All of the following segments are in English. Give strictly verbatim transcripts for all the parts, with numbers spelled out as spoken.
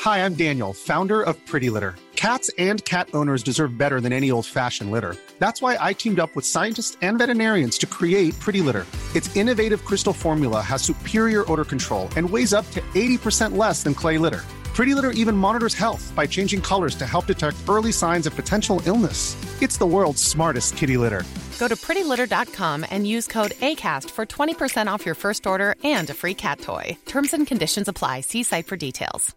Hi, I'm Daniel, founder of Pretty Litter. Cats and cat owners deserve better than any old-fashioned litter. That's why I teamed up with scientists and veterinarians to create Pretty Litter. Its innovative crystal formula has superior odor control and weighs up to eighty percent less than clay litter. Pretty Litter even monitors health by changing colors to help detect early signs of potential illness. It's the world's smartest kitty litter. Go to pretty litter dot com and use code ACAST for twenty percent off your first order and a free cat toy. Terms and conditions apply. See site for details.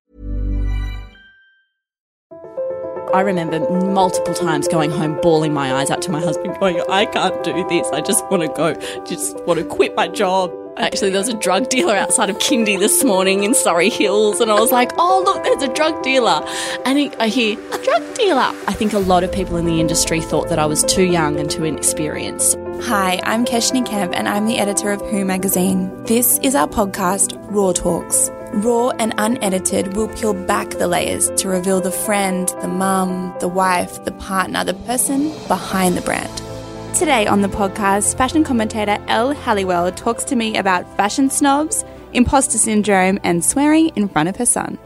I remember multiple times going home, bawling my eyes out to my husband, going, I can't do this. I just want to go, just want to quit my job. Actually, there was a drug dealer outside of Kindy this morning in Surrey Hills, and I was like, oh, look, there's a drug dealer. And he, I hear, a drug dealer. I think a lot of people in the industry thought that I was too young and too inexperienced. Hi, I'm Keshni Kemp, and I'm the editor of Who magazine. This is our podcast, Raw Talks. Raw and unedited, we'll peel back the layers to reveal the friend, the mum, the wife, the partner, the person behind the brand. Today on the podcast, fashion commentator Elle Halliwell talks to me about fashion snobs, imposter syndrome, and swearing in front of her son.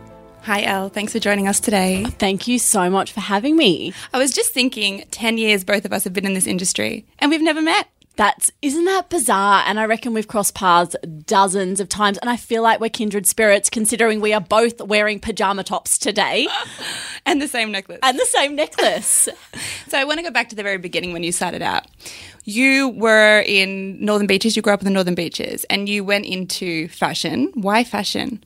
Hi, Elle. Thanks for joining us today. Thank you so much for having me. I was just thinking, ten years both of us have been in this industry, and we've never met. That's, isn't that bizarre? And I reckon we've crossed paths dozens of times, and I feel like we're kindred spirits considering we are both wearing pajama tops today. And the same necklace. And the same necklace. So I want to go back to the very beginning when you started out. You were in Northern Beaches, you grew up in the Northern Beaches, and you went into fashion. Why fashion?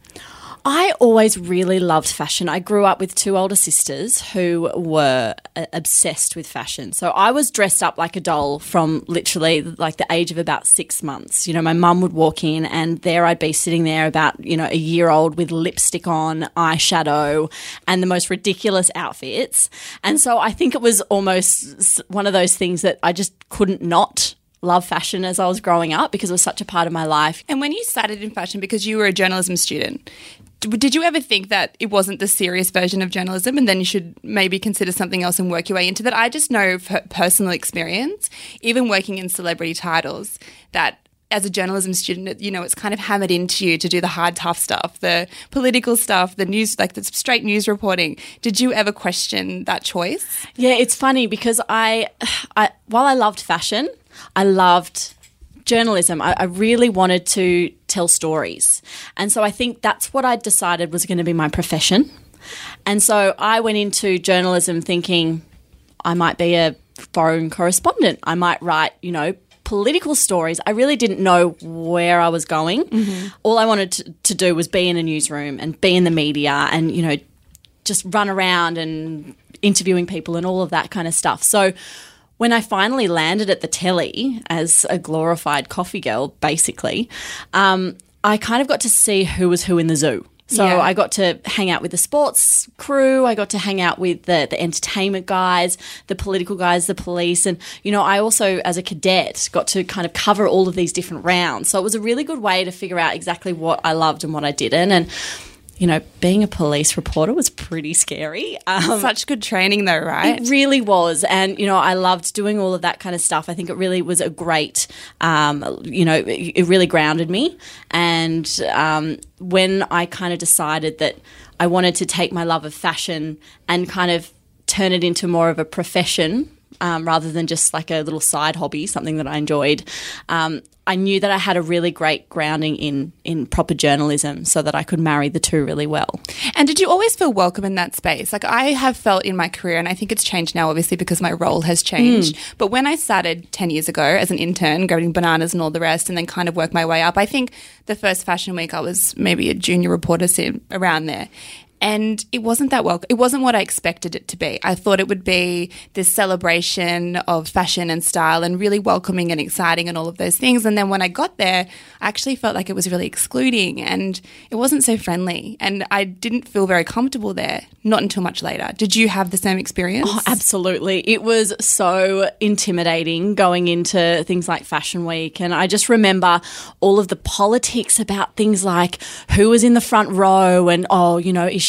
I always really loved fashion. I grew up with two older sisters who were uh, obsessed with fashion. So I was dressed up like a doll from literally like the age of about six months. You know, my mum would walk in and there I'd be sitting there about, you know, a year old with lipstick on, eyeshadow and the most ridiculous outfits. And so I think it was almost one of those things that I just couldn't not love fashion as I was growing up because it was such a part of my life. And when you started in fashion, because you were a journalism student, did you ever think that it wasn't the serious version of journalism and then you should maybe consider something else and work your way into that? I just know from personal experience, even working in celebrity titles, that as a journalism student, you know, it's kind of hammered into you to do the hard, tough stuff, the political stuff, the news, like the straight news reporting. Did you ever question that choice? Yeah, it's funny because I, I while I loved fashion, I loved journalism. I, I really wanted to tell stories. And so I think that's what I decided was going to be my profession. And so I went into journalism thinking I might be a foreign correspondent. I might write, you know, political stories. I really didn't know where I was going. Mm-hmm. All I wanted to, to do was be in a newsroom and be in the media and, you know, just run around and interviewing people and all of that kind of stuff. So when I finally landed at the telly as a glorified coffee girl, basically, um, I kind of got to see who was who in the zoo. So yeah. I got to hang out with the sports crew. I got to hang out with the, the entertainment guys, the political guys, the police. And, you know, I also, as a cadet, got to kind of cover all of these different rounds. So it was a really good way to figure out exactly what I loved and what I didn't. And you know, being a police reporter was pretty scary. Um, Such good training though, right? It really was. And, you know, I loved doing all of that kind of stuff. I think it really was a great, um, you know, it, it really grounded me. And um, when I kind of decided that I wanted to take my love of fashion and kind of turn it into more of a profession, Um, rather than just like a little side hobby, something that I enjoyed, um, I knew that I had a really great grounding in in proper journalism so that I could marry the two really well. And did you always feel welcome in that space? Like I have felt in my career, and I think it's changed now obviously because my role has changed, mm. but when I started ten years ago as an intern, going bananas and all the rest, and then kind of worked my way up, I think the first fashion week I was maybe a junior reporter around there. And it wasn't that welcome. It wasn't what I expected it to be. I thought it would be this celebration of fashion and style and really welcoming and exciting and all of those things. And then when I got there, I actually felt like it was really excluding and it wasn't so friendly. And I didn't feel very comfortable there, not until much later. Did you have the same experience? Oh, absolutely. It was so intimidating going into things like Fashion Week. And I just remember all of the politics about things like who was in the front row and, oh, you know, is she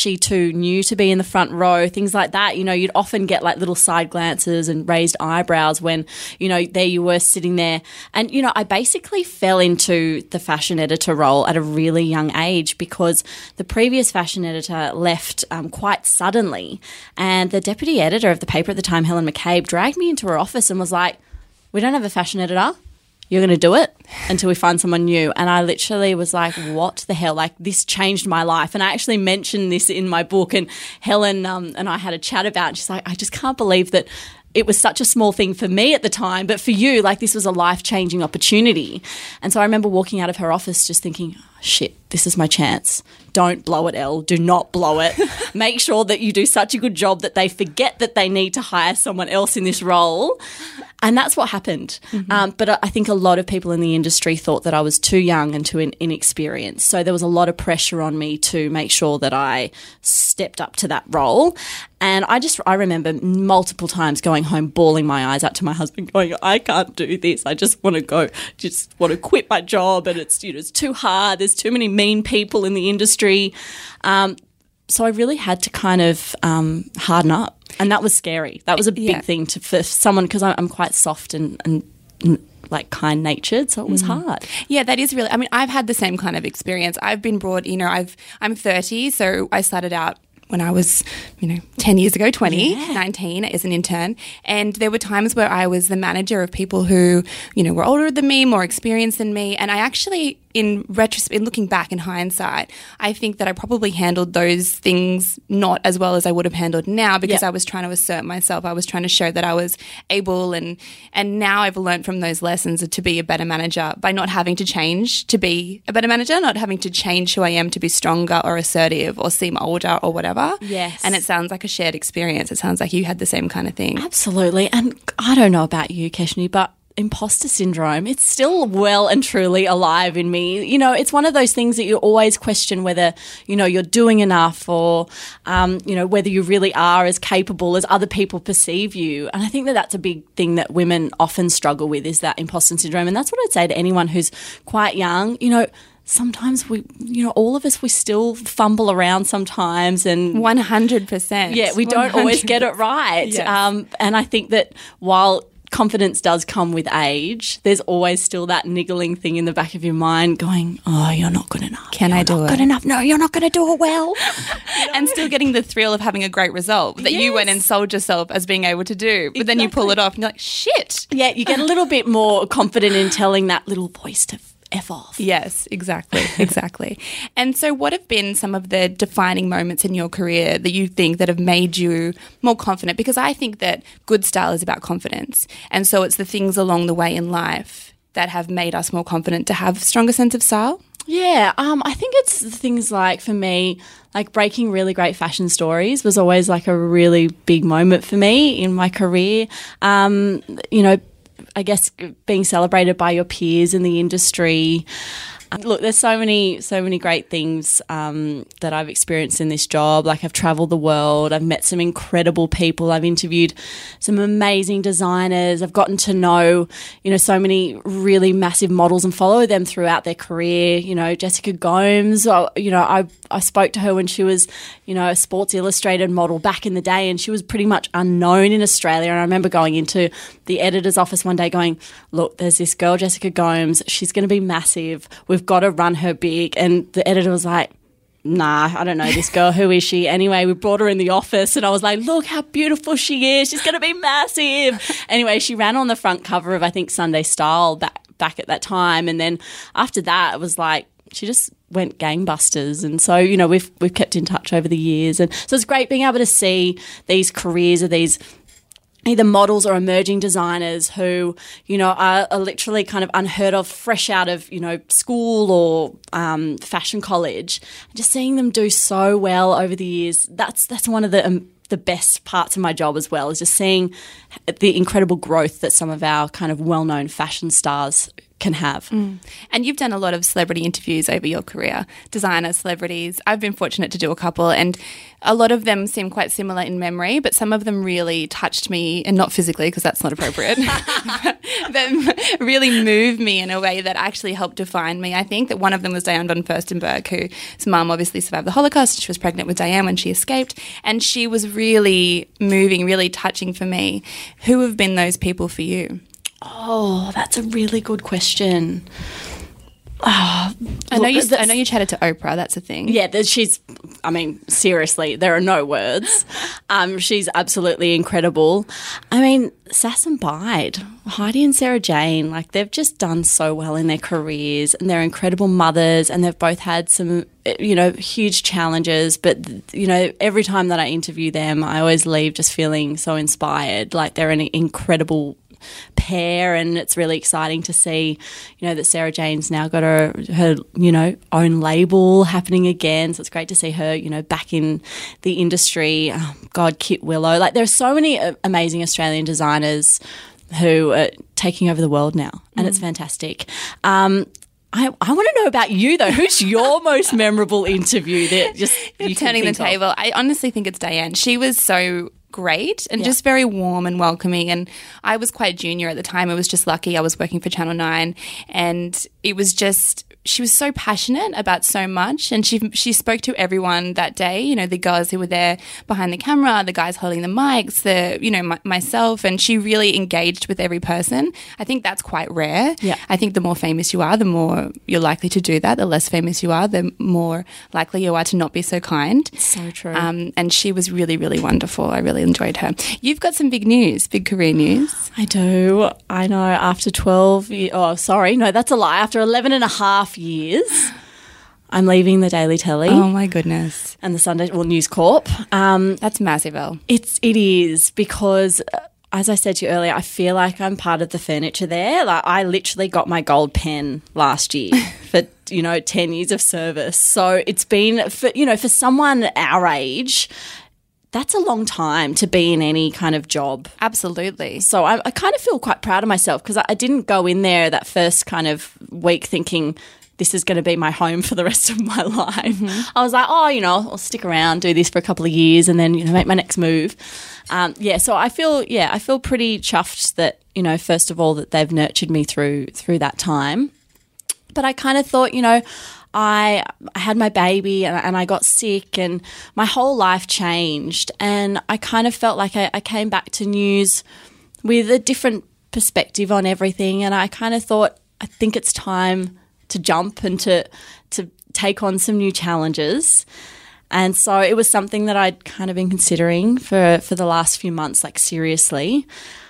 she too new to be in the front row? Things like that. You know, you'd often get like little side glances and raised eyebrows when, you know, there you were sitting there. And, you know, I basically fell into the fashion editor role at a really young age because the previous fashion editor left um, quite suddenly. And the deputy editor of the paper at the time, Helen McCabe, dragged me into her office and was like, we don't have a fashion editor. You're going to do it until we find someone new. And I literally was like, what the hell? Like, this changed my life. And I actually mentioned this in my book, and Helen um, and I had a chat about it. She's like, I just can't believe that it was such a small thing for me at the time, but for you, like, this was a life-changing opportunity. And so I remember walking out of her office just thinking, oh, shit, this is my chance. Don't blow it, Elle. Do not blow it. Make sure that you do such a good job that they forget that they need to hire someone else in this role. And that's what happened. Mm-hmm. Um, but I think a lot of people in the industry thought that I was too young and too in- inexperienced. So there was a lot of pressure on me to make sure that I stepped up to that role. And I just, I remember multiple times going home, bawling my eyes out to my husband, going, I can't do this. I just want to go, just want to quit my job. And it's, you know, it's too hard. There's too many mean people in the industry. Um, so I really had to kind of um, harden up. And that was scary. That was a big yeah. thing to, for someone, because I'm quite soft and, and like kind-natured, so it was mm. hard. Yeah, that is really, I mean, I've had the same kind of experience. I've been brought, you know, I've, I'm thirty, so I started out when I was, you know, ten years ago, twenty, yeah. nineteen as an intern. And there were times where I was the manager of people who, you know, were older than me, more experienced than me. And I actually, in retrospect, in looking back in hindsight, I think that I probably handled those things not as well as I would have handled now, because yeah. I was trying to assert myself. I was trying to show that I was able, and and now I've learned from those lessons to be a better manager by not having to change to be a better manager, not having to change who I am to be stronger or assertive or seem older or whatever. Yes. And it sounds like a shared experience. It sounds like you had the same kind of thing. Absolutely. And I don't know about you, Keshni, but imposter syndrome, it's still well and truly alive in me. You know, it's one of those things that you always question whether, you know, you're doing enough, or, um, you know, whether you really are as capable as other people perceive you. And I think that that's a big thing that women often struggle with, is that imposter syndrome. And that's what I'd say to anyone who's quite young. You know, sometimes we, you know, all of us, we still fumble around sometimes, and one hundred percent. Yeah, we don't one hundred percent always get it right. Yes. Um, and I think that while confidence does come with age, there's always still that niggling thing in the back of your mind going, oh, you're not good enough. Can you're I do not it? Good enough. No, you're not going to do it well. And still getting the thrill of having a great result that yes. you went and sold yourself as being able to do. But exactly. then you pull it off and you're like, shit. Yeah, you get a little bit more confident in telling that little voice to F off. Yes, exactly, exactly. And so what have been some of the defining moments in your career that you think that have made you more confident? Because I think that good style is about confidence. And so it's the things along the way in life that have made us more confident to have a stronger sense of style. Yeah, um, I think it's things like, for me, like breaking really great fashion stories was always like a really big moment for me in my career. Um, you know, I guess being celebrated by your peers in the industry. Um, look, there's so many, so many great things um, that I've experienced in this job. Like, I've travelled the world. I've met some incredible people. I've interviewed some amazing designers. I've gotten to know, you know, so many really massive models and follow them throughout their career. You know, Jessica Gomes, uh, you know, I, I spoke to her when she was, you know, a Sports Illustrated model back in the day, and she was pretty much unknown in Australia. And I remember going into the editor's office one day going, look, there's this girl, Jessica Gomes. She's going to be massive. We've got to run her big. And the editor was like, nah, I don't know this girl. Who is she? Anyway, we brought her in the office, and I was like, look how beautiful she is. She's going to be massive. Anyway, she ran on the front cover of, I think, Sunday Style back, back at that time. And then after that, it was like, she just went gangbusters. And so, you know, we've we've kept in touch over the years. And so it's great being able to see these careers of these either models or emerging designers who, you know, are, are literally kind of unheard of, fresh out of, you know, school or um, fashion college. Just seeing them do so well over the years, that's that's one of the um, the best parts of my job as well, is just seeing the incredible growth that some of our kind of well-known fashion stars can have. Mm. And you've done a lot of celebrity interviews over your career, designer celebrities. I've been fortunate to do a couple, and a lot of them seem quite similar in memory, but some of them really touched me, and not physically because that's not appropriate, but really moved me in a way that actually helped define me. I think that one of them was Diane von Furstenberg, whose mum obviously survived the Holocaust. She was pregnant with Diane when she escaped, and she was really moving, really touching for me. Who have been those people for you? Oh, that's a really good question. Oh, I know look, you. I know you chatted to Oprah. That's a thing. Yeah, that she's. I mean, seriously, there are no words. Um, she's absolutely incredible. I mean, Sass and Bide, Heidi and Sarah Jane, like they've just done so well in their careers, and they're incredible mothers, and they've both had some, you know, huge challenges. But you know, every time that I interview them, I always leave just feeling so inspired. Like they're an incredible pair, and it's really exciting to see, you know, that Sarah Jane's now got her, her, you know, own label happening again. So it's great to see her, you know, back in the industry. Oh, God, Kit Willow. Like there's so many amazing Australian designers who are taking over the world now, and mm. it's fantastic. Um, I, I want to know about you though. Who's your most memorable interview that just You're you turning the table? Of? I honestly think it's Diane. She was so great and yeah. just very warm and welcoming, and I was quite junior at the time. I was just lucky I was working for Channel nine, and it was just, she was so passionate about so much, and she she spoke to everyone that day, you know, the girls who were there behind the camera, the guys holding the mics, the, you know, my, myself, and she really engaged with every person. I think that's quite rare. Yeah. I think the more famous you are, the more you're likely to do that. The less famous you are, the more likely you are to not be so kind. So true. Um, and she was really, really wonderful. I really enjoyed her. You've got some big news, big career news. I do. I know. After twelve years, oh, sorry. No, that's a lie. After eleven and a half years, I'm leaving the Daily Telly. Oh, my goodness. And the Sunday, well, News Corp. Um, that's massive, Elle. It's, it is, because as I said to you earlier, I feel like I'm part of the furniture there. Like I literally got my gold pen last year for, you know, ten years of service. So it's been, for, you know, for someone our age, that's a long time to be in any kind of job. Absolutely. So I, I kind of feel quite proud of myself, because I, I didn't go in there that first kind of week thinking this is going to be my home for the rest of my life. Mm-hmm. I was like, oh, you know, I'll stick around, do this for a couple of years, and then, you know, make my next move. Um, yeah, so I feel, yeah, I feel pretty chuffed that, you know, first of all, that they've nurtured me through through that time. But I kind of thought, you know, I, I had my baby and, and I got sick, and my whole life changed, and I kind of felt like I, I came back to news with a different perspective on everything, and I kind of thought, I think it's time to jump and to to take on some new challenges. And so it was something that I'd kind of been considering for, for the last few months, like seriously.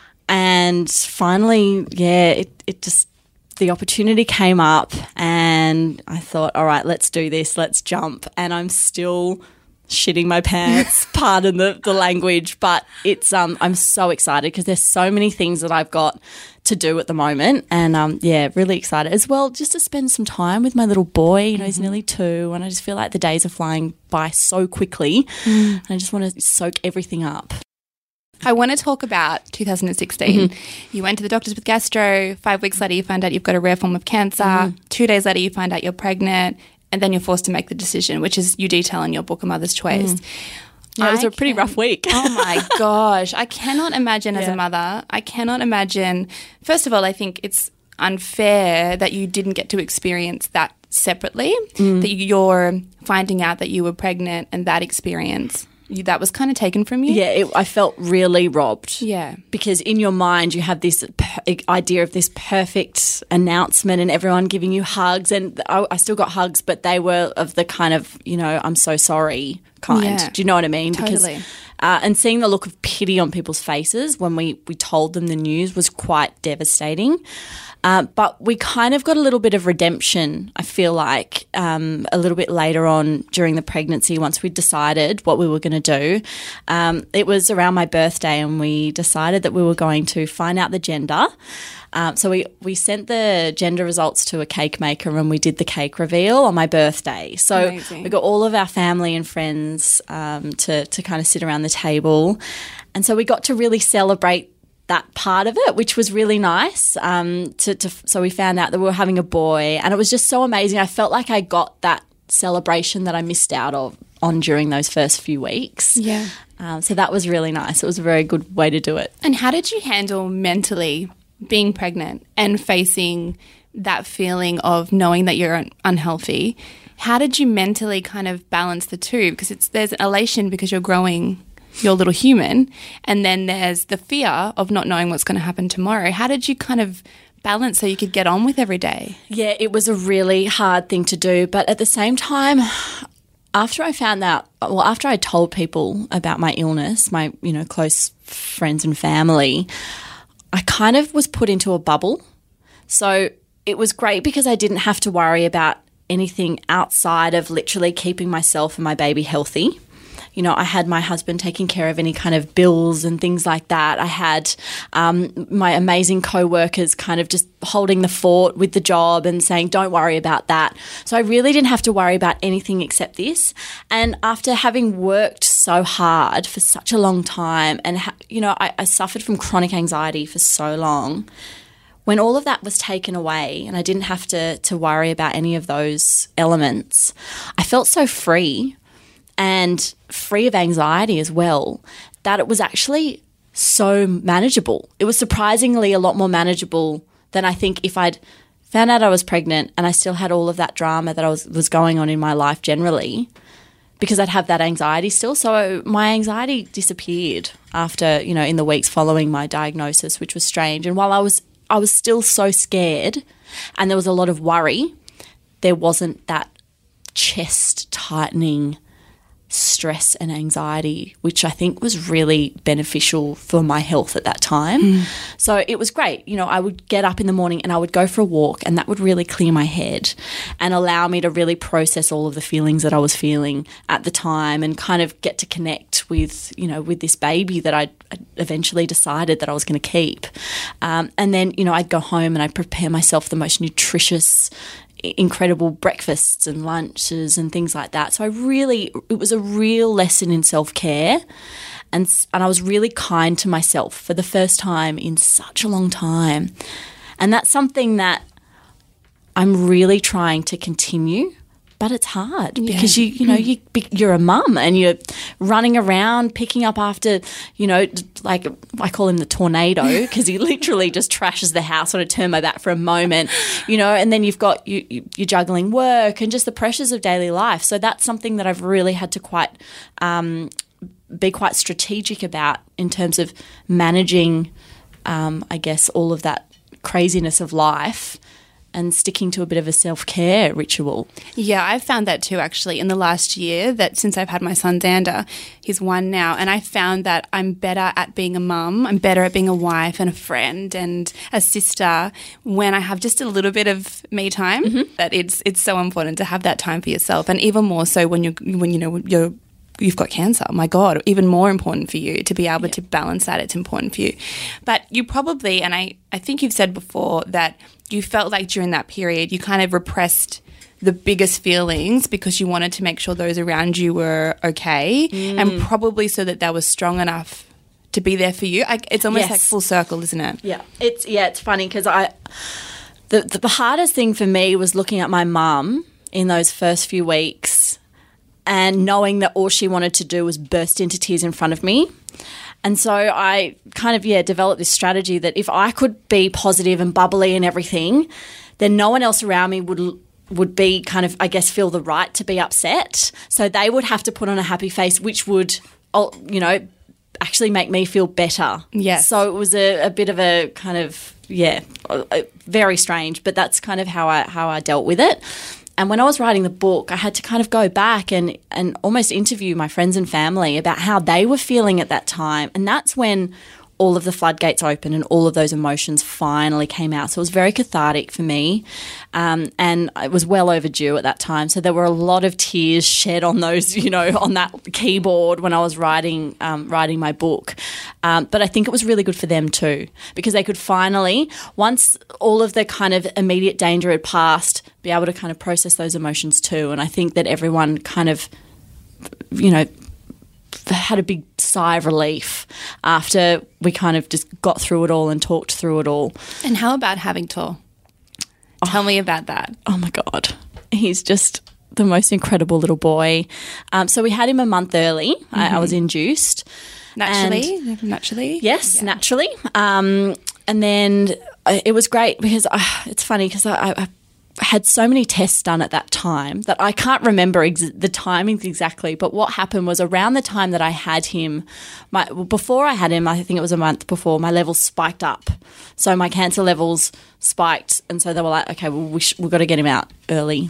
And finally, yeah, it, it just, the opportunity came up, and I thought, all right, let's do this, let's jump. And I'm still shitting my pants, pardon the, the language, but it's um I'm so excited because there's so many things that I've got to do at the moment, and um yeah, really excited as well, just to spend some time with my little boy. You know, he's nearly two, and I just feel like the days are flying by so quickly, mm. and I just want to soak everything up. I want to talk about two thousand sixteen. Mm-hmm. You went to the doctors with gastro. Five weeks later, you find out you've got a rare form of cancer. Mm-hmm. Two days later, you find out you're pregnant, and then you're forced to make the decision, which is you detail in your book, A Mother's Choice. Mm. Yeah, it was I a pretty can, rough week. Oh, my gosh. I cannot imagine as yeah. a mother, I cannot imagine. First of all, I think it's unfair that you didn't get to experience that separately, mm. that you're finding out that you were pregnant and that experience. You, that was kind of taken from you? Yeah, it, I felt really robbed. Yeah. Because in your mind you have this per- idea of this perfect announcement and everyone giving you hugs, and I, I still got hugs, but they were of the kind of, you know, I'm so sorry kind. Yeah. Do you know what I mean? Totally. Because, uh, and seeing the look of pity on people's faces when we, we told them the news was quite devastating. Uh, but we kind of got a little bit of redemption, I feel like, um, a little bit later on during the pregnancy once we decided what we were going to do. Um, it was around my birthday, and we decided that we were going to find out the gender. Um, so we, we sent the gender results to a cake maker, and we did the cake reveal on my birthday. So Amazing. We got all of our family and friends um, to, to kind of sit around the table. And so we got to really celebrate that part of it, which was really nice. Um, to, to so we found out that we were having a boy, and it was just so amazing. I felt like I got that celebration that I missed out of on during those first few weeks. Yeah. Um, so that was really nice. It was a very good way to do it. And how did you handle mentally being pregnant and facing that feeling of knowing that you're un- unhealthy? How did you mentally kind of balance the two? Because it's there's an elation because you're growing your little human, and then there's the fear of not knowing what's going to happen tomorrow. How did you kind of balance so you could get on with every day? Yeah, it was a really hard thing to do, but at the same time, after I found out, well, after I told people about my illness, my, you know, close friends and family, I kind of was put into a bubble. So it was great because I didn't have to worry about anything outside of literally keeping myself and my baby healthy. You know, I had my husband taking care of any kind of bills and things like that. I had um, my amazing co-workers kind of just holding the fort with the job and saying, don't worry about that. So I really didn't have to worry about anything except this. And after having worked so hard for such a long time and, ha- you know, I, I suffered from chronic anxiety for so long, when all of that was taken away and I didn't have to, to worry about any of those elements, I felt so free. And free of anxiety as well, that it was actually so manageable. It was surprisingly a lot more manageable than I think if I'd found out I was pregnant and I still had all of that drama that I was, was going on in my life generally, because I'd have that anxiety still. So my anxiety disappeared after, you know, in the weeks following my diagnosis, which was strange. And while I was I was still so scared and there was a lot of worry, there wasn't that chest tightening stress and anxiety, which I think was really beneficial for my health at that time. Mm. So it was great. You know, I would get up in the morning and I would go for a walk, and that would really clear my head and allow me to really process all of the feelings that I was feeling at the time and kind of get to connect with, you know, with this baby that I eventually decided that I was going to keep. Um, and then, you know, I'd go home and I'd prepare myself the most nutritious, incredible breakfasts and lunches and things like that. So I really, it was a real lesson in self-care, and and I was really kind to myself for the first time in such a long time. And that's something that I'm really trying to continue, but it's hard yeah. because you you know you you're a mum and you're running around picking up after, you know, like I call him the tornado because he literally just trashes the house when I turn my back for a moment, you know, and then you've got you, you you're juggling work and just the pressures of daily life. So that's something that I've really had to quite um, be quite strategic about in terms of managing, um, I guess, all of that craziness of life and sticking to a bit of a self-care ritual. Yeah, I've found that too, actually, in the last year, that since I've had my son Xander, he's one now, and I found that I'm better at being a mum, I'm better at being a wife and a friend and a sister when I have just a little bit of me time. Mm-hmm. That it's it's so important to have that time for yourself, and even more so when you when you know you're you've got cancer. My God, even more important for you to be able yeah. to balance that. It's important for you. But you probably, and I, I think you've said before that you felt like during that period you kind of repressed the biggest feelings because you wanted to make sure those around you were okay mm. and probably so that they were strong enough to be there for you. I, it's almost yes. like full circle, isn't it? Yeah, it's yeah, it's funny because I the, the the hardest thing for me was looking at my mum in those first few weeks and knowing that all she wanted to do was burst into tears in front of me. And so I kind of, yeah, developed this strategy that if I could be positive and bubbly and everything, then no one else around me would would be kind of, I guess, feel the right to be upset. So they would have to put on a happy face, which would, you know, actually make me feel better. Yes. So it was a, a bit of a kind of, yeah, very strange, but that's kind of how I how I dealt with it. And when I was writing the book, I had to kind of go back and, and almost interview my friends and family about how they were feeling at that time. And that's when all of the floodgates opened and all of those emotions finally came out. So it was very cathartic for me, um, and it was well overdue at that time. So there were a lot of tears shed on those, you know, on that keyboard when I was writing um, writing my book. Um, but I think it was really good for them too, because they could finally, once all of the kind of immediate danger had passed, be able to kind of process those emotions too. And I think that everyone kind of, you know, had a big sigh of relief after we kind of just got through it all and talked through it all. And how about having Tor? Tell me about that. Oh, my God. He's just the most incredible little boy. Um, so we had him a month early. Mm-hmm. I, I was induced. Naturally? And, naturally? Yes, yeah. naturally. Um, and then it was great because uh, it's funny because I, I had so many tests done at that time that I can't remember ex- the timings exactly. But what happened was around the time that I had him, my, well, before I had him, I think it was a month before, my levels spiked up. So my cancer levels spiked. And so they were like, okay, well, we sh- we've got to get him out early.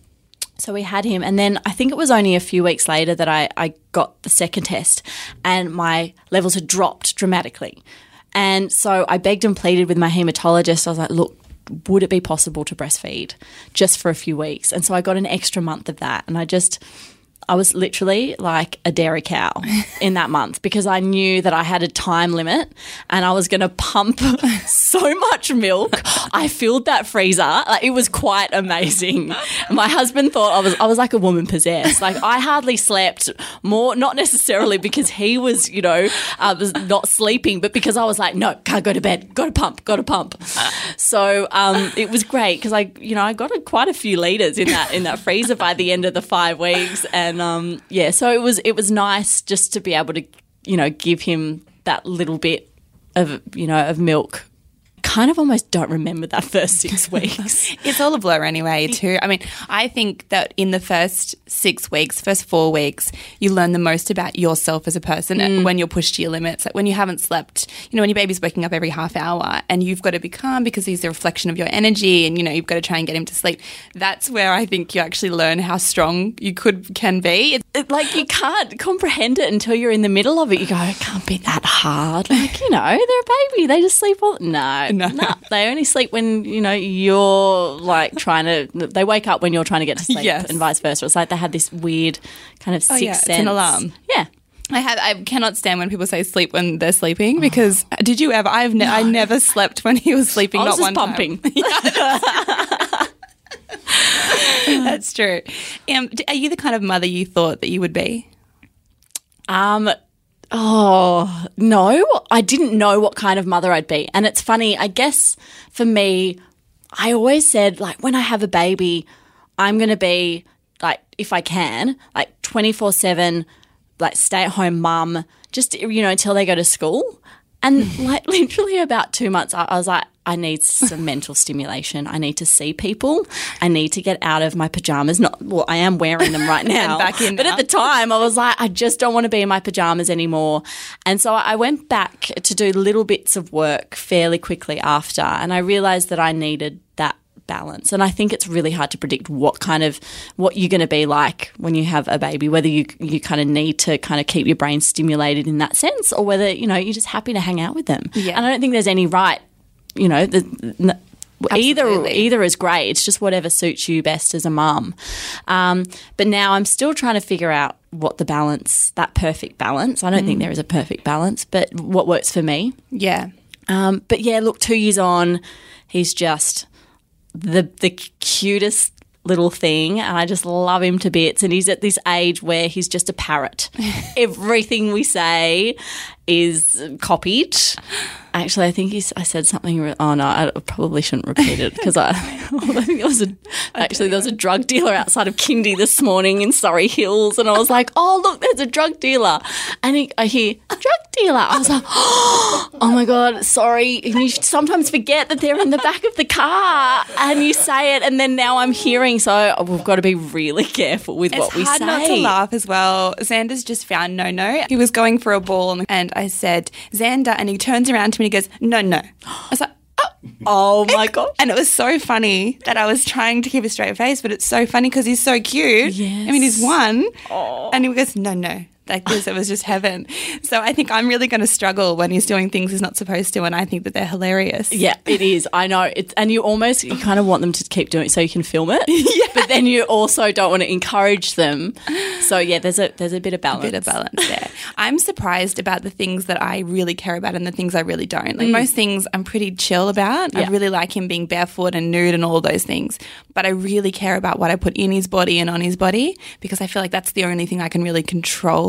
So we had him, and then I think it was only a few weeks later that I, I got the second test and my levels had dropped dramatically. And so I begged and pleaded with my haematologist. I was like, look, would it be possible to breastfeed just for a few weeks? And so I got an extra month of that, and I just – I was literally like a dairy cow in that month because I knew that I had a time limit and I was going to pump so much milk. I filled that freezer. Like, it was quite amazing. My husband thought I was I was like a woman possessed. Like, I hardly slept more, not necessarily because he was, you know, uh, was not sleeping, but because I was like, no, can't go to bed, got to pump, got to pump. So um, it was great because I, you know, I got a, quite a few litres in that in that freezer by the end of the five weeks. And um, yeah, so it was it was nice just to be able to, you know, give him that little bit of, you know, of milk. Kind of almost don't remember that first six weeks. It's all a blur anyway too. I mean, I think that in the first six weeks, first four weeks, you learn the most about yourself as a person mm. when you're pushed to your limits. Like when you haven't slept, you know, when your baby's waking up every half hour and you've got to be calm because he's a reflection of your energy and, you know, you've got to try and get him to sleep. That's where I think you actually learn how strong you could can be. It, it, like you can't comprehend it until you're in the middle of it. You go, it can't be that hard. Like, you know, they're a baby. They just sleep all – no. No. No, they only sleep when, you know, you're like trying to, they wake up when you're trying to get to sleep yes. and vice versa. It's like they had this weird kind of sixth oh, yeah. sense. It's an alarm. Yeah. I have. I cannot stand when people say sleep when they're sleeping because oh. did you ever, I've ne- no. I never slept when he was sleeping, I was not just one pumping. Time. That's true. Um, are you the kind of mother you thought that you would be? Um, Oh, no, I didn't know what kind of mother I'd be. And it's funny, I guess for me, I always said, like, when I have a baby, I'm going to be, like, if I can, like twenty-four seven, like, stay-at-home mum, just, you know, until they go to school. And, like, literally about two months, I, I was like, I need some mental stimulation. I need to see people. I need to get out of my pajamas. Not well, I am wearing them right now. back in but now. At the time, I was like, I just don't want to be in my pajamas anymore. And so I went back to do little bits of work fairly quickly after, and I realised that I needed that balance. And I think it's really hard to predict what kind of what you're going to be like when you have a baby, whether you you kind of need to kind of keep your brain stimulated in that sense, or whether, you know, you're just happy to hang out with them. Yeah. And I don't think there's any right. You know, the, the, either either is great. It's just whatever suits you best as a mum. Um, but now I'm still trying to figure out what the balance, that perfect balance. I don't mm. think there is a perfect balance, but what works for me. Yeah. Um, but yeah, look, two years on, he's just the the cutest little thing, and I just love him to bits. And he's at this age where he's just a parrot. Everything we say is copied. Actually, I think he's, I said something. Re- oh no, I probably shouldn't repeat it because I, I think there was a actually there was a drug dealer outside of Kindy this morning in Surrey Hills, and I was like, oh look, there's a drug dealer, and he, I hear drug dealer. I was like, oh my god, sorry. And you sometimes forget that they're in the back of the car, and you say it, and then now I'm hearing. So we've got to be really careful with it's what we say. It's hard not to laugh as well. Xander's just found no no. He was going for a ball, and I said Xander, and he turns around to me and he goes, no, no. I was like, oh. Oh, my God. And it was so funny that I was trying to keep a straight face, but it's so funny because he's so cute. Yes. I mean, he's one. Oh. And he goes, no, no. Like this, it was just heaven. So I think I'm really going to struggle when he's doing things he's not supposed to, and I think that they're hilarious. Yeah, it is. I know. It's, and you almost, you kind of want them to keep doing it so you can film it. Yeah. But then you also don't want to encourage them. So yeah, there's a there's a bit of balance. A bit of balance there. I'm surprised about the things that I really care about and the things I really don't. Like mm. most things I'm pretty chill about. Yeah. I really like him being barefoot and nude and all those things. But I really care about what I put in his body and on his body because I feel like that's the only thing I can really control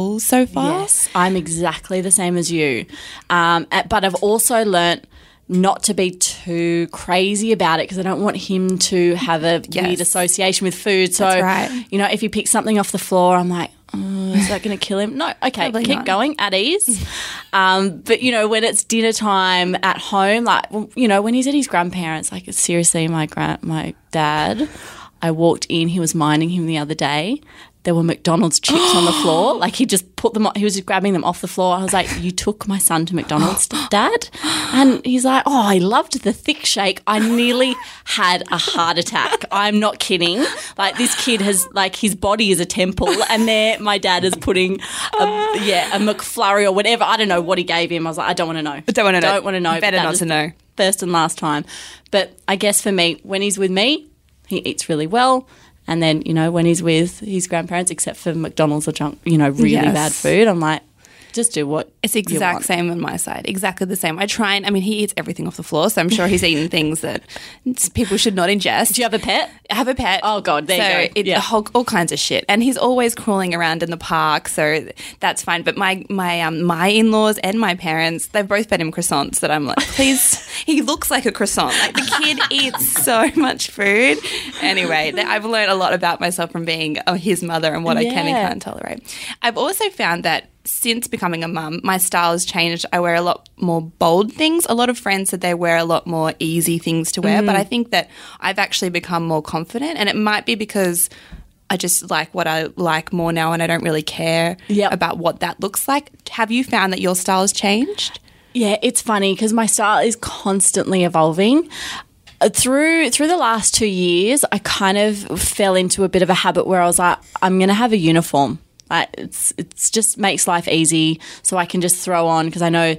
role so far? Yes, I'm exactly the same as you. Um, uh, but I've also learnt not to be too crazy about it because I don't want him to have a Yes. weird association with food. So, That's right. you know, if he picks something off the floor, I'm like, oh, is that going to kill him? No, okay, Probably keep not. going, at ease. Um, but, you know, when it's dinner time at home, like, well, you know, when he's at his grandparents, like seriously, my grand, my dad, I walked in, he was minding him the other day. There were McDonald's chips on the floor. Like he just put them, he was just grabbing them off the floor. I was like, you took my son to McDonald's, Dad? And he's like, oh, I loved the thick shake. I nearly had a heart attack. I'm not kidding. Like this kid has, like his body is a temple and there my dad is putting, a, yeah, a McFlurry or whatever. I don't know what he gave him. I was like, I don't want to know. Don't want to know. Don't want to know. Better That not was to know. First and last time. But I guess for me, when he's with me, he eats really well. And then, you know, when he's with his grandparents, except for McDonald's or junk, you know, really Yes. bad food, I'm like, just do what It's the you exact want. same on my side. Exactly the same. I try and, I mean, he eats everything off the floor, so I'm sure he's eaten things that people should not ingest. Do you have a pet? I have a pet. Oh, God, there so you go. It, Yeah. a whole, all kinds of shit. And he's always crawling around in the park, so that's fine. But my my um, my in-laws and my parents, they've both fed him croissants that I'm like, please, he looks like a croissant. Like the kid eats so much food. Anyway, th- I've learned a lot about myself from being uh, his mother and what I can and Yeah. can't tolerate. I've also found that since becoming a mum, my style has changed. I wear a lot more bold things. A lot of friends said they wear a lot more easy things to wear, Mm. but I think that I've actually become more confident, and it might be because I just like what I like more now and I don't really care Yep. about what that looks like. Have you found that your style has changed? Yeah, it's funny because my style is constantly evolving. Uh, Through through the last two years, I kind of fell into a bit of a habit where I was like, I'm going to have a uniform. Like it's it's just makes life easy, so I can just throw on because I know.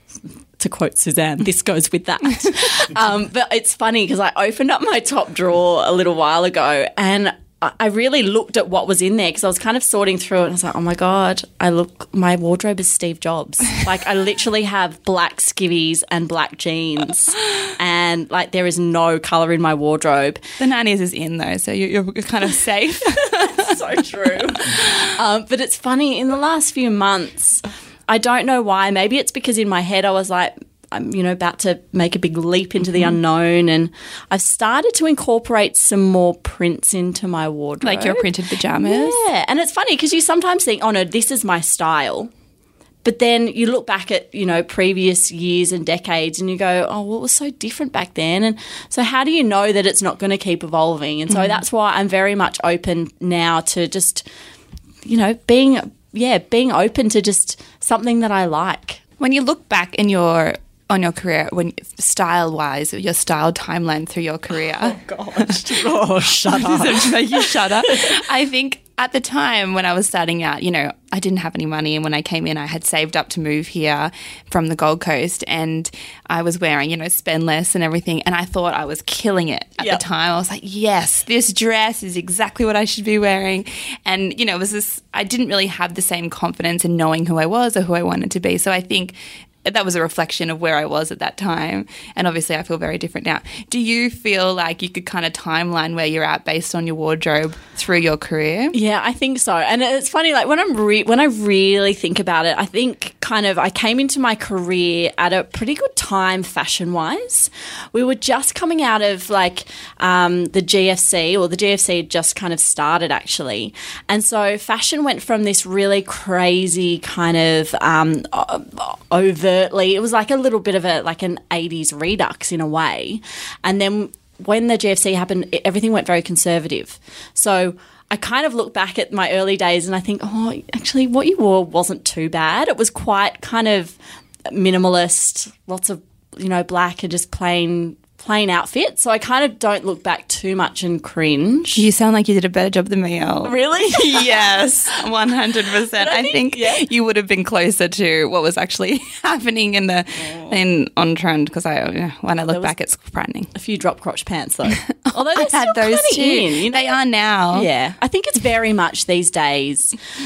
To quote Suzanne, this goes with that. um, but it's funny because I opened up my top drawer a little while ago and I I really looked at what was in there because I was kind of sorting through it and I was like, oh my God, I look, my wardrobe is Steve Jobs. Like I literally have black skivvies and black jeans and like there is no colour in my wardrobe. The nineties is in though, so you're, you're kind of safe. So true. um, but it's funny, in the last few months, I don't know why. Maybe it's because in my head I was like, I'm, you know, about to make a big leap into the unknown, and I've started to incorporate some more prints into my wardrobe. Like your printed pajamas. Yeah, and it's funny because you sometimes think, oh no, this is my style. But then you look back at, you know, previous years and decades and you go, oh, well, it was so different back then. And so how do you know that it's not going to keep evolving? And so that's why I'm very much open now to just, you know, being, yeah, being open to just something that I like. When you look back in your on your career, when style wise, your style timeline through your career. Oh Gosh. Oh, shut up. to make you shudder. I think at the time when I was starting out, you know, I didn't have any money, and when I came in, I had saved up to move here from the Gold Coast, and I was wearing, you know, spend less and everything, and I thought I was killing it at Yep. the time. I was like, yes, this dress is exactly what I should be wearing, and you know, it was this. I didn't really have the same confidence in knowing who I was or who I wanted to be. So I think that was a reflection of where I was at that time. And obviously I feel very different now. Do you feel like you could kind of timeline where you're at based on your wardrobe through your career? Yeah, I think so. And it's funny, like when I'm re- when I really think about it, I think kind of I came into my career at a pretty good time fashion wise. We were just coming out of like um, the G F C, or the G F C had just kind of started actually. And so fashion went from this really crazy kind of um, o- overtly, it was like a little bit of a like an eighties redux in a way. And then when the G F C happened, it- everything went very conservative. So I kind of look back at my early days and I think, oh, actually what you wore wasn't too bad. It was quite kind of minimalist, lots of, you know, black and just plain plain outfits. So I kind of don't look back too much and cringe. You sound like you did a better job than me, Elle. Really? Yes, one hundred percent. I think- think yeah. you would have been closer to what was actually happening in the in on trend, because I when I look was- back, it's frightening. A few drop crotch pants though. Although they're I had still those kinda too. in, you know? They are now. Yeah, I think it's very much these days.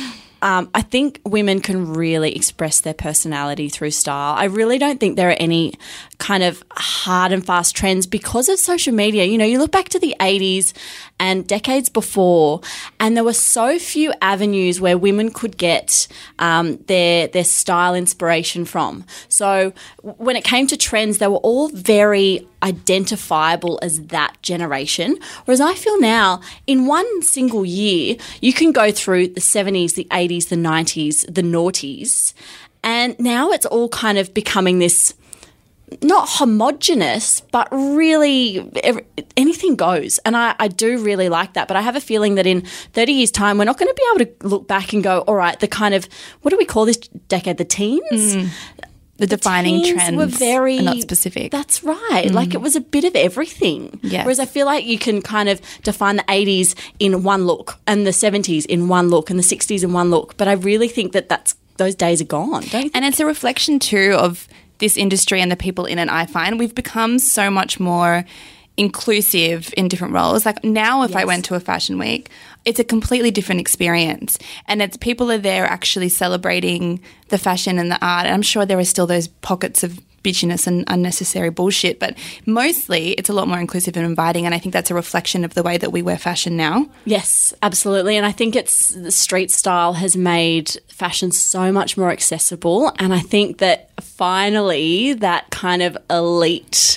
um, I think women can really express their personality through style. I really don't think there are any kind of hard and fast trends because of social media. You know, you look back to the eighties and decades before, and there were so few avenues where women could get um, their their style inspiration from. So when it came to trends, they were all very identifiable as that generation. Whereas I feel now, in one single year, you can go through the seventies, the eighties, the nineties, the noughties, and now it's all kind of becoming this not homogenous, but really every, anything goes. And I, I do really like that. But I have a feeling that in thirty years' time, we're not going to be able to look back and go, all right, the kind of, what do we call this decade? The teens? Mm. The, the defining teens trends were very, are not specific. That's right. Mm. Like it was a bit of everything. Yes. Whereas I feel like you can kind of define the eighties in one look and the seventies in one look and the sixties in one look. But I really think that that's, those days are gone, don't you think? And it's a reflection too of this industry and the people in it. I find we've become so much more inclusive in different roles. Like now if yes. I went to a fashion week, it's a completely different experience, and it's people are there actually celebrating the fashion and the art. And I'm sure there are still those pockets of bitchiness and unnecessary bullshit, but mostly it's a lot more inclusive and inviting, and I think that's a reflection of the way that we wear fashion now. Yes, absolutely. And I think it's the street style has made fashion so much more accessible, and I think that finally that kind of elite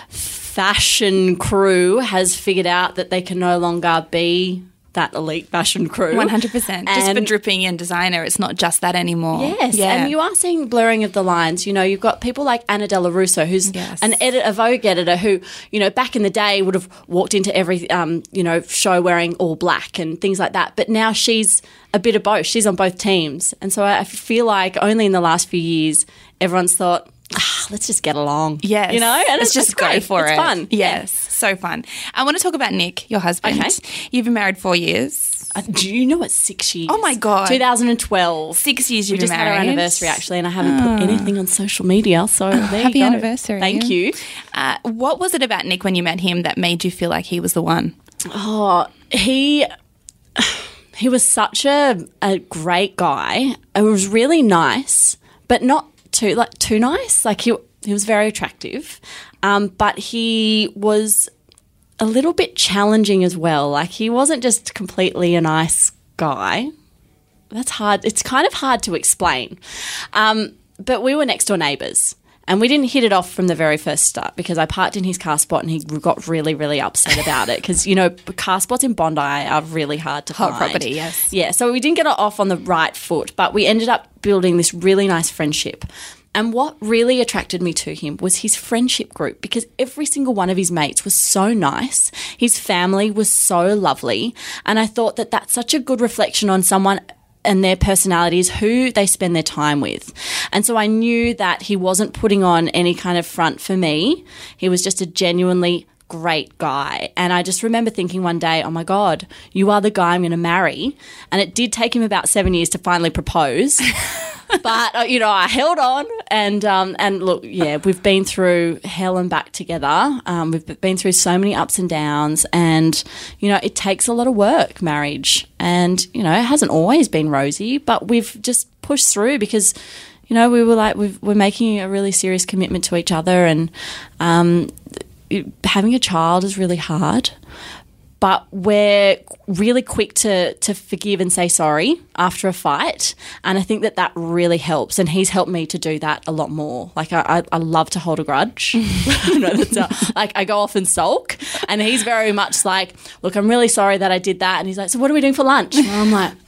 fashion crew has figured out that they can no longer be that elite fashion crew. one hundred percent. Just for dripping and designer, it's not just that anymore. Yes, yeah. And you are seeing blurring of the lines. You know, you've got people like Anna Della Russo, who's yes. an edit, a Vogue editor who, you know, back in the day would have walked into every, um, you know, show wearing all black and things like that. But now she's a bit of both. She's on both teams. And so I feel like only in the last few years, everyone's thought, ah, let's just get along. Yes. You know? And let's it's just great. go for it's it. It's fun. Yes. So fun. I want to talk about Nick, your husband. Okay. You've been married four years. Uh, do you know it's six years? Oh, my God. twenty twelve. Six years you've we been married. We just had our anniversary, actually, and I haven't oh. put anything on social media, so there happy you go. anniversary. Thank you. Uh, what was it about Nick when you met him that made you feel like he was the one? Oh, he... He was such a, a great guy. It was really nice, but not too like too nice. Like he he was very attractive, um, but he was a little bit challenging as well. Like he wasn't just completely a nice guy. That's hard. It's kind of hard to explain. Um, but we were next door neighbours. And we didn't hit it off from the very first start because I parked in his car spot and he got really, really upset about it because, you know, car spots in Bondi are really hard to Hot find. property, yes. Yeah, so we didn't get it off on the right foot, but we ended up building this really nice friendship. And what really attracted me to him was his friendship group because every single one of his mates was so nice. His family was so lovely. And I thought that that's such a good reflection on someone and their personalities, who they spend their time with. And so I knew that he wasn't putting on any kind of front for me. He was just a genuinely great guy. And I just remember thinking one day, oh my God, you are the guy I'm going to marry. And it did take him about seven years to finally propose. But, uh, you know, I held on and, um, and look, yeah, we've been through hell and back together. Um, we've been through so many ups and downs and, you know, it takes a lot of work, marriage. And, you know, it hasn't always been rosy, but we've just pushed through because, you know, we were like, we've, we're making a really serious commitment to each other and um, having a child is really hard. But we're really quick to to forgive and say sorry after a fight. And I think that that really helps. And he's helped me to do that a lot more. Like, I, I, I love to hold a grudge. you know, that's a, like, I go off and sulk. And he's very much like, look, I'm really sorry that I did that. And he's like, so what are we doing for lunch? And I'm like,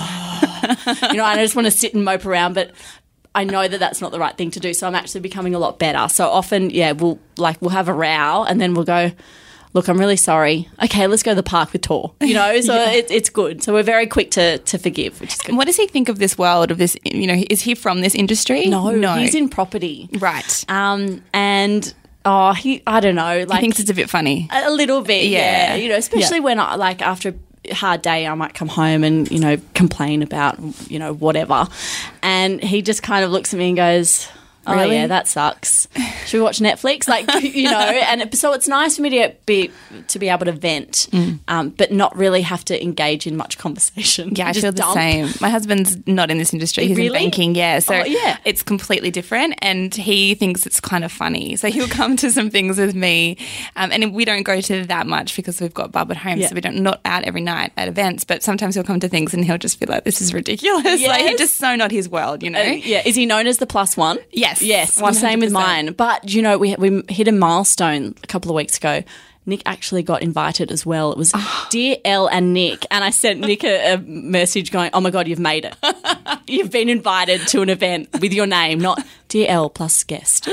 oh. You know, I just want to sit and mope around. But I know that that's not the right thing to do. So I'm actually becoming a lot better. So often, yeah, we'll, like, we'll have a row and then we'll go, look, I'm really sorry. Okay, let's go to the park with Tor. You know, so yeah. it, it's good. So we're very quick to to forgive, which is good. What does he think of this world, of this, you know, is he from this industry? No, no. he's in property. Right. Um, and, oh, he, I don't know. Like, he thinks it's a bit funny. A, a little bit, yeah. yeah. You know, especially yeah. when, I, like, after a hard day, I might come home and, you know, complain about, you know, whatever. And he just kind of looks at me and goes, Oh, Really? yeah, that sucks. Should we watch Netflix? Like, you know, and it, so it's nice for me to be to be able to vent, mm. um, but not really have to engage in much conversation. Yeah, I Just feel the dump. same. My husband's not in this industry. He's Really? in banking, yeah. So Oh, yeah. it's completely different, and he thinks it's kind of funny. So he'll come to some things with me, um, and we don't go to that much because we've got Bub at home, Yeah. so we don't not out every night at events. But sometimes he'll come to things and he'll just feel like, this is ridiculous. Yes. Like, he's just so not his world, you know? Uh, yeah, is he known as the plus one? Yes. Yes, one the same with hundred percent. mine. But, you know, we we hit a milestone a couple of weeks ago. Nick actually got invited as well. It was Dear Elle and Nick. And I sent Nick a, a message going, oh, my God, you've made it. You've been invited to an event with your name, not Dear Elle plus guest.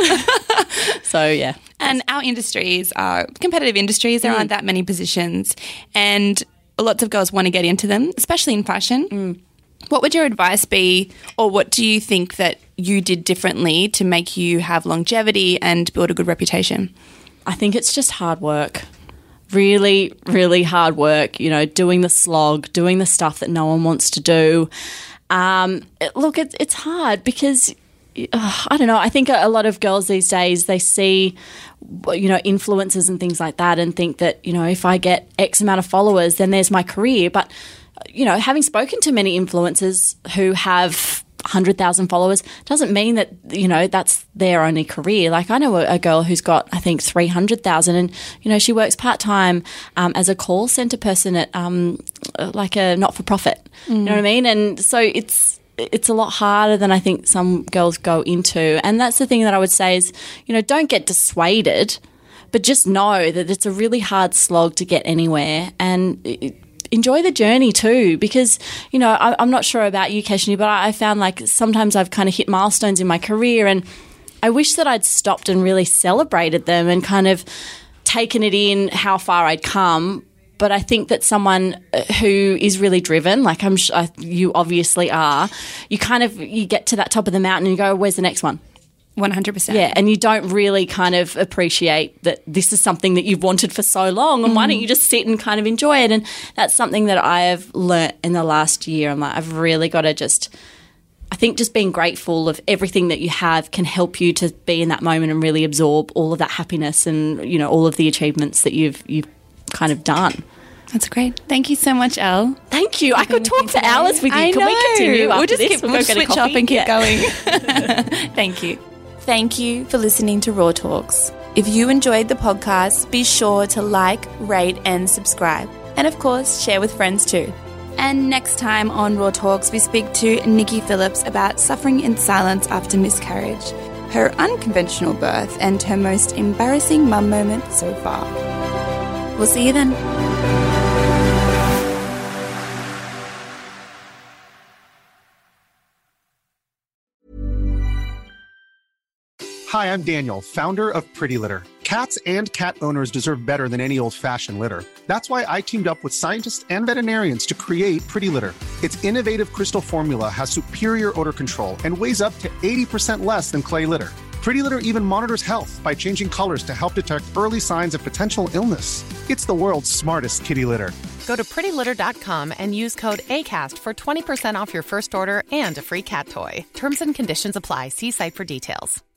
So, yeah. And our industries are competitive industries. There Mm. aren't that many positions, and lots of girls want to get into them, especially in fashion. Mm. What would your advice be, or what do you think that you did differently to make you have longevity and build a good reputation? I think it's just hard work. Really, really hard work, you know, doing the slog, doing the stuff that no one wants to do. Um, it- look, it, it's hard because, uh, I don't know, I think a, a lot of girls these days, they see, you know, influencers and things like that and think that, you know, if I get X amount of followers, then there's my career. But, you know, having spoken to many influencers who have one hundred thousand followers doesn't mean that, you know, that's their only career. Like, I know a, a girl who's got, I think, three hundred thousand, and, you know, she works part-time um, as a call centre person at um, like a not-for-profit. Mm. You know what I mean? And so it's it's a lot harder than I think some girls go into. And that's the thing that I would say is, you know, don't get dissuaded, but just know that it's a really hard slog to get anywhere. And it, enjoy the journey too, because, you know, I, I'm not sure about you, Keshni, but I, I found like sometimes I've kind of hit milestones in my career, and I wish that I'd stopped and really celebrated them and kind of taken it in how far I'd come. But I think that someone who is really driven, like I'm, sh- I, you obviously are, you kind of, you get to that top of the mountain and you go, where's the next one? one hundred percent. Yeah, and you don't really kind of appreciate that this is something that you've wanted for so long, and why don't you just sit and kind of enjoy it? And that's something that I have learnt in the last year. I'm like, I've really got to just, I think just being grateful of everything that you have can help you to be in that moment and really absorb all of that happiness and, you know, all of the achievements that you've you've kind of done. That's great. Thank you so much, Elle. Thank you. I could talk for hours with you. I Can know. we continue after We'll just this? keep, We'll we'll go get a switch coffee? up and keep Yeah. going. Thank you. Thank you for listening to Raw Talks. If you enjoyed the podcast, be sure to like, rate, and subscribe. And of course, share with friends too. And next time on Raw Talks, we speak to Nikki Phillips about suffering in silence after miscarriage, her unconventional birth, and her most embarrassing mum moment so far. We'll see you then. Hi, I'm Daniel, founder of Pretty Litter. Cats and cat owners deserve better than any old-fashioned litter. That's why I teamed up with scientists and veterinarians to create Pretty Litter. Its innovative crystal formula has superior odor control and weighs up to eighty percent less than clay litter. Pretty Litter even monitors health by changing colors to help detect early signs of potential illness. It's the world's smartest kitty litter. Go to pretty litter dot com and use code ACAST for twenty percent off your first order and a free cat toy. Terms and conditions apply. See site for details.